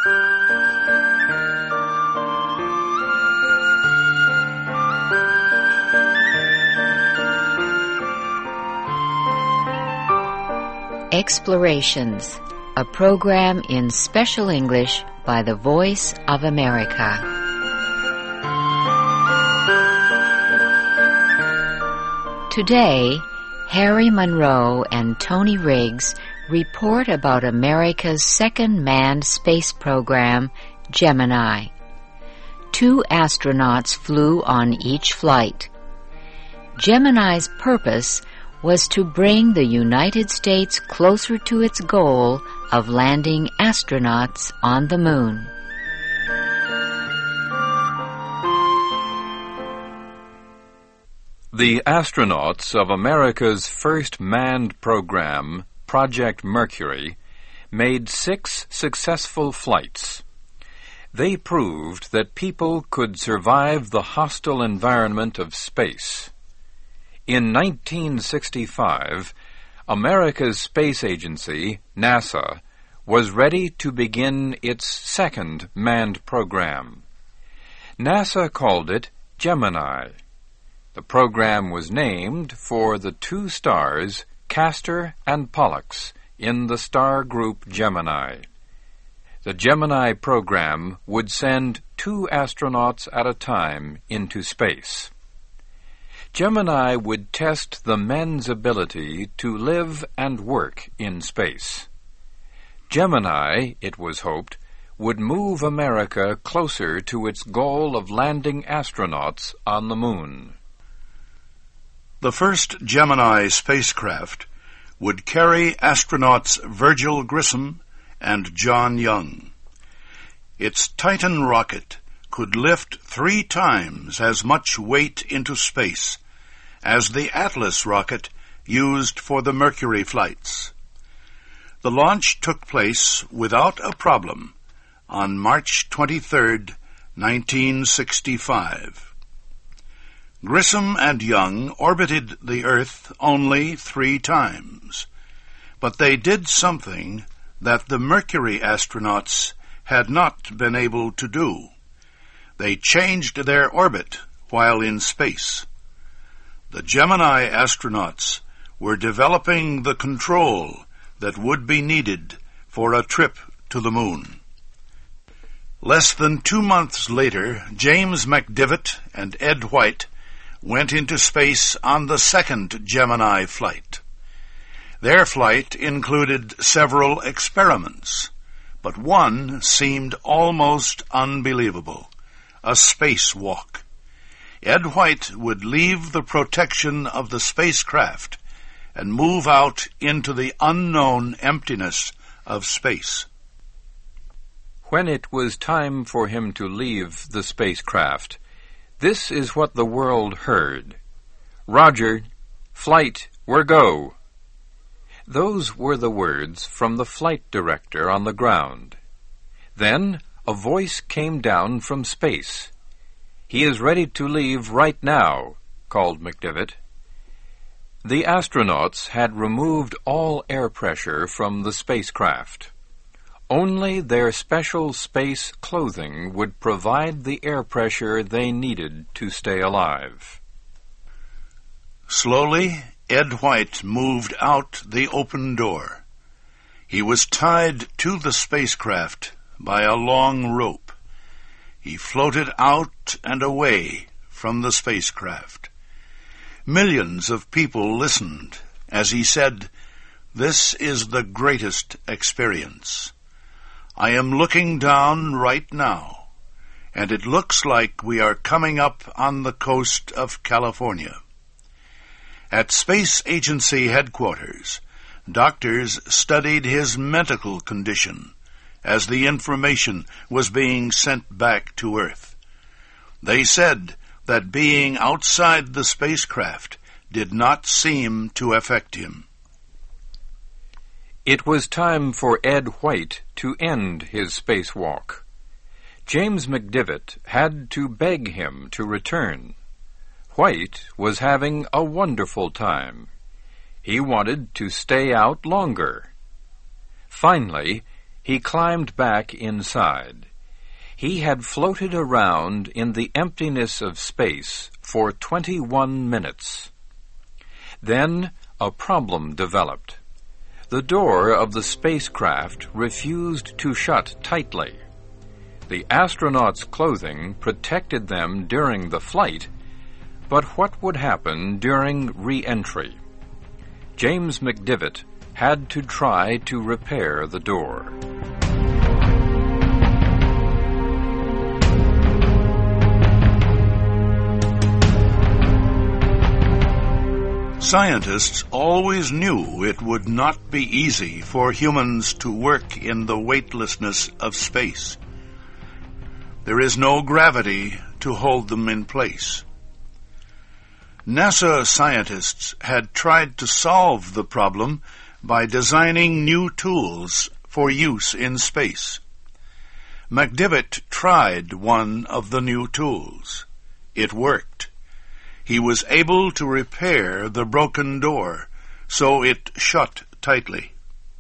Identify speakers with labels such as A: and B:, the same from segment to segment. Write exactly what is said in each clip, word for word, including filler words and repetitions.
A: Explorations, a program in special English by the Voice of America. Today, Harry Monroe and Tony Riggs report about America's second manned space program, Gemini. Two astronauts flew on each flight. Gemini's purpose was to bring the United States closer to its goal of landing astronauts on the moon.
B: The astronauts of America's first manned program, Project Mercury, made six successful flights. They proved that people could survive the hostile environment of space. In nineteen sixty-five, America's space agency, NASA, was ready to begin its second manned program. NASA called it Gemini. The program was named for the two stars, Castor and Pollux, in the star group Gemini. The Gemini program would send two astronauts at a time into space. Gemini would test the men's ability to live and work in space. Gemini, it was hoped, would move America closer to its goal of landing astronauts on the moon.
C: The first Gemini spacecraft would carry astronauts Virgil Grissom and John Young. Its Titan rocket could lift three times as much weight into space as the Atlas rocket used for the Mercury flights. The launch took place without a problem on March twenty-third, nineteen sixty-five. Grissom and Young orbited the Earth only three times, but they did something that the Mercury astronauts had not been able to do. They changed their orbit while in space. The Gemini astronauts were developing the control that would be needed for a trip to the moon. Less than two months later, James McDivitt and Ed White went into space on the second Gemini flight. Their flight included several experiments, but one seemed almost unbelievable: a spacewalk. Ed White would leave the protection of the spacecraft and move out into the unknown emptiness of space.
B: When it was time for him to leave the spacecraft, this is what the world heard: "Roger, flight, we're go." Those were the words from the flight director on the ground. Then a voice came down from space. "He is ready to leave right now," called McDivitt. The astronauts had removed all air pressure from the spacecraft. Only their special space clothing would provide the air pressure they needed to stay alive.
C: Slowly, Ed White moved out the open door. He was tied to the spacecraft by a long rope. He floated out and away from the spacecraft. Millions of people listened as he said, "This is the greatest experience. I am looking down right now, and it looks like we are coming up on the coast of California." At Space Agency headquarters, doctors studied his medical condition as the information was being sent back to Earth. They said that being outside the spacecraft did not seem to affect him.
B: It was time for Ed White to end his spacewalk. James McDivitt had to beg him to return. White was having a wonderful time. He wanted to stay out longer. Finally, he climbed back inside. He had floated around in the emptiness of space for twenty-one minutes. Then a problem developed. The door of the spacecraft refused to shut tightly. The astronauts' clothing protected them during the flight, but what would happen during re-entry? James McDivitt had to try to repair the door.
C: Scientists always knew it would not be easy for humans to work in the weightlessness of space. There is no gravity to hold them in place. NASA scientists had tried to solve the problem by designing new tools for use in space. McDivitt tried one of the new tools. It worked. He was able to repair the broken door, so it shut tightly.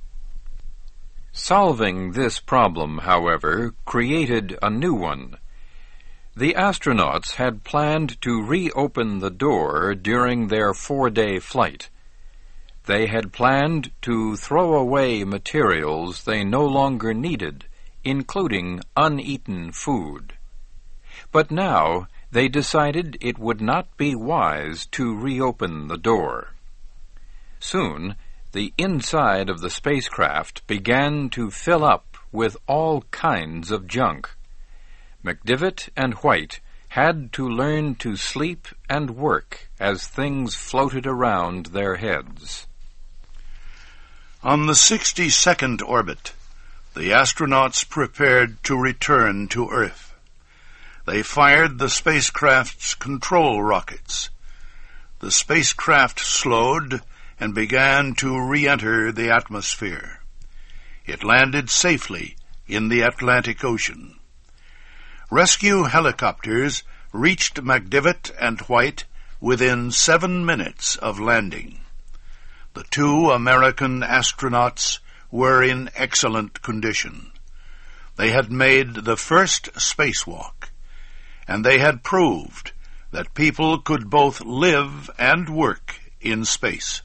B: Solving this problem, however, created a new one. The astronauts had planned to reopen the door during their four-day flight. They had planned to throw away materials they no longer needed, including uneaten food. But now they decided it would not be wise to reopen the door. Soon, the inside of the spacecraft began to fill up with all kinds of junk. McDivitt and White had to learn to sleep and work as things floated around their heads.
C: On the sixty-second orbit, the astronauts prepared to return to Earth. They fired the spacecraft's control rockets. The spacecraft slowed and began to re-enter the atmosphere. It landed safely in the Atlantic Ocean. Rescue helicopters reached McDivitt and White within seven minutes of landing. The two American astronauts were in excellent condition. They had made the first spacewalk, and they had proved that people could both live and work in space.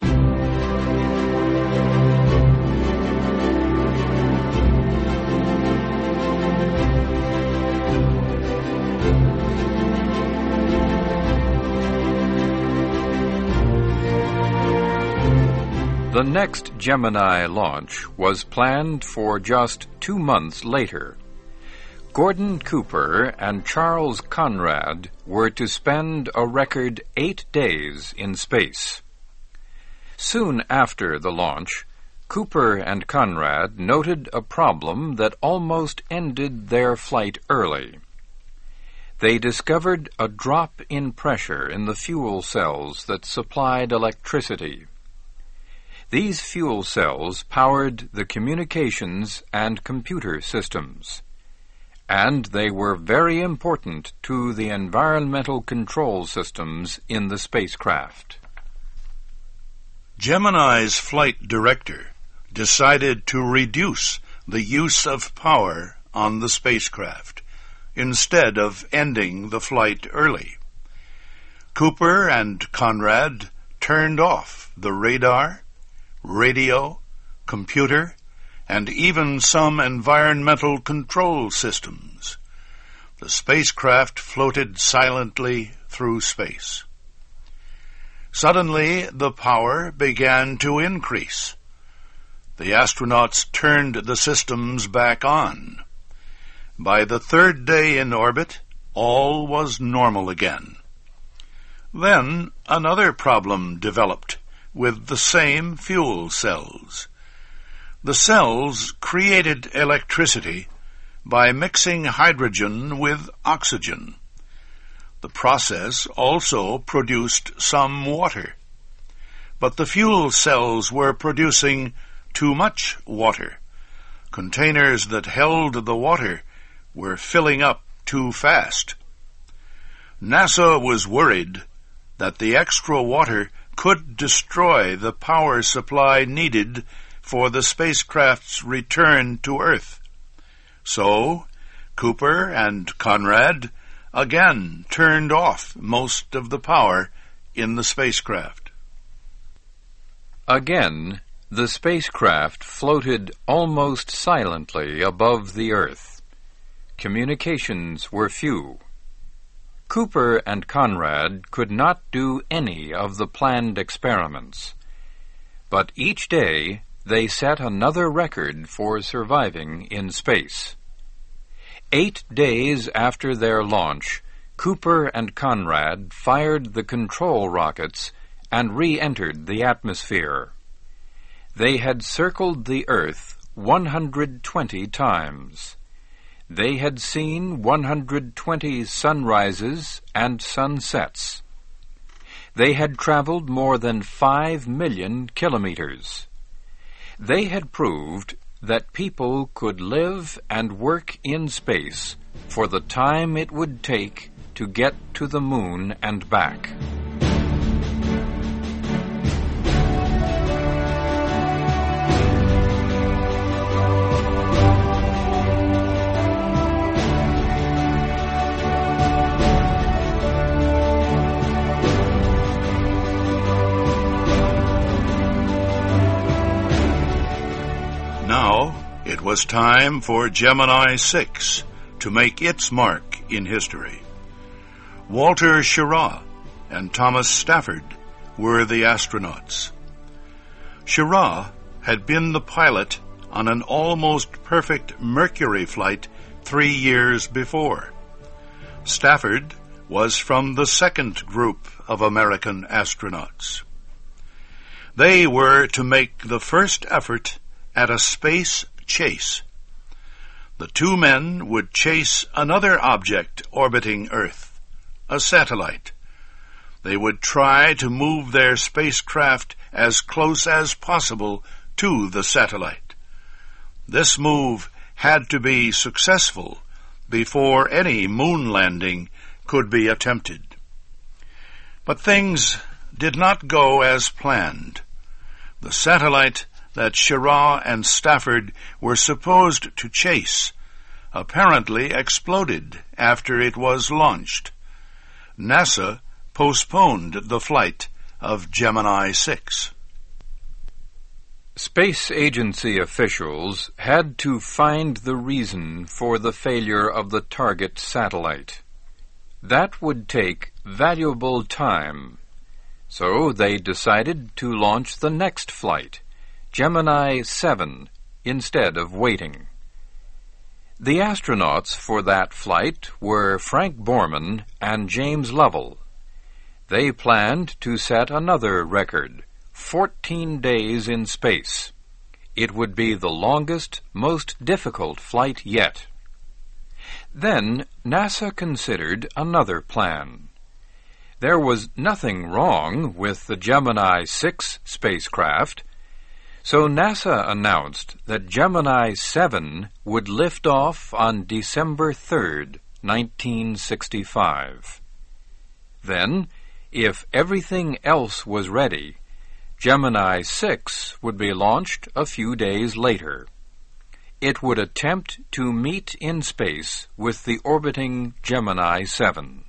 B: The next Gemini launch was planned for just two months later. Gordon Cooper and Charles Conrad were to spend a record eight days in space. Soon after the launch, Cooper and Conrad noted a problem that almost ended their flight early. They discovered a drop in pressure in the fuel cells that supplied electricity. These fuel cells powered the communications and computer systems, and they were very important to the environmental control systems in the spacecraft.
C: Gemini's flight director decided to reduce the use of power on the spacecraft instead of ending the flight early. Cooper and Conrad turned off the radar, radio, computer, and even some environmental control systems. The spacecraft floated silently through space. Suddenly, the power began to increase. The astronauts turned the systems back on. By the third day in orbit, all was normal again. Then another problem developed with the same fuel cells. The cells created electricity by mixing hydrogen with oxygen. The process also produced some water. But the fuel cells were producing too much water. Containers that held the water were filling up too fast. NASA was worried that the extra water could destroy the power supply needed for the spacecraft's return to Earth. So, Cooper and Conrad again turned off most of the power in the spacecraft.
B: Again, the spacecraft floated almost silently above the Earth. Communications were few. Cooper and Conrad could not do any of the planned experiments, but each day they set another record for surviving in space. Eight days after their launch, Cooper and Conrad fired the control rockets and re-entered the atmosphere. They had circled the Earth one hundred twenty times. They had seen one hundred twenty sunrises and sunsets. They had traveled more than five million kilometers. They had proved that people could live and work in space for the time it would take to get to the moon and back.
C: It was time for Gemini six to make its mark in history. Walter Schirra and Thomas Stafford were the astronauts. Schirra had been the pilot on an almost perfect Mercury flight three years before. Stafford was from the second group of American astronauts. They were to make the first effort at a space chase. The two men would chase another object orbiting Earth, a satellite. They would try to move their spacecraft as close as possible to the satellite. This move had to be successful before any moon landing could be attempted. But things did not go as planned. The satellite that Schirra and Stafford were supposed to chase apparently exploded after it was launched. NASA postponed the flight of Gemini six.
B: Space agency officials had to find the reason for the failure of the target satellite. That would take valuable time, so they decided to launch the next flight, Gemini seven, instead of waiting. The astronauts for that flight were Frank Borman and James Lovell. They planned to set another record, fourteen days in space. It would be the longest, most difficult flight yet. Then NASA considered another plan. There was nothing wrong with the Gemini six spacecraft, so NASA announced that Gemini seven would lift off on December third, nineteen sixty-five. Then, if everything else was ready, Gemini six would be launched a few days later. It would attempt to meet in space with the orbiting Gemini seven.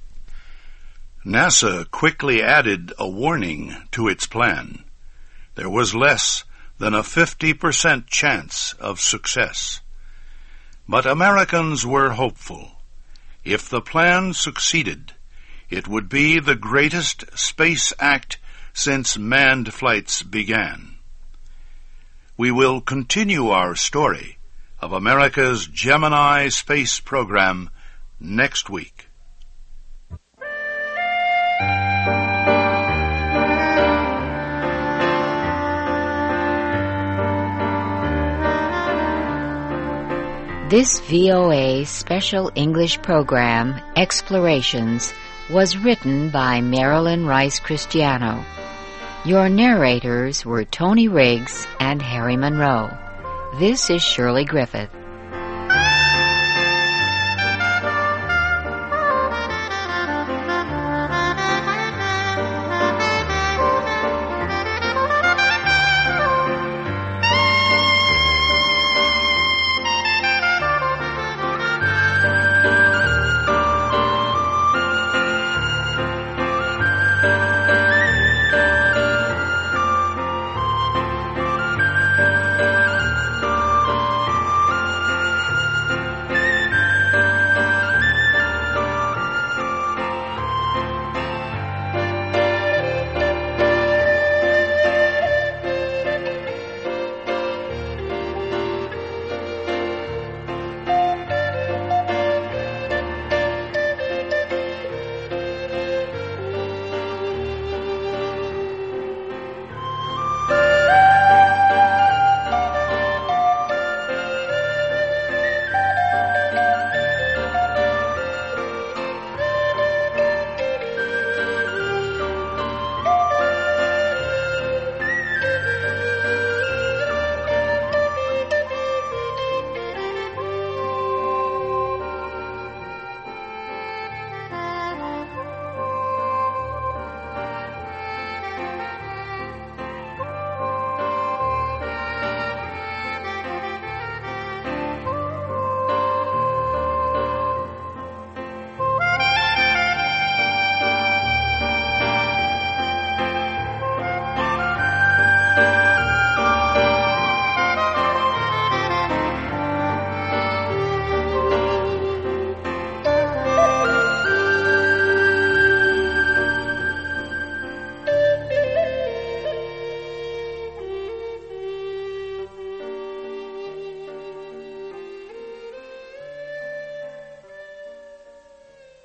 C: NASA quickly added a warning to its plan. There was less than a fifty percent chance of success. But Americans were hopeful. If the plan succeeded, it would be the greatest space act since manned flights began. We will continue our story of America's Gemini space program next week.
A: This V O A special English program, Explorations, was written by Marilyn Rice Cristiano. Your narrators were Tony Riggs and Harry Monroe. This is Shirley Griffith.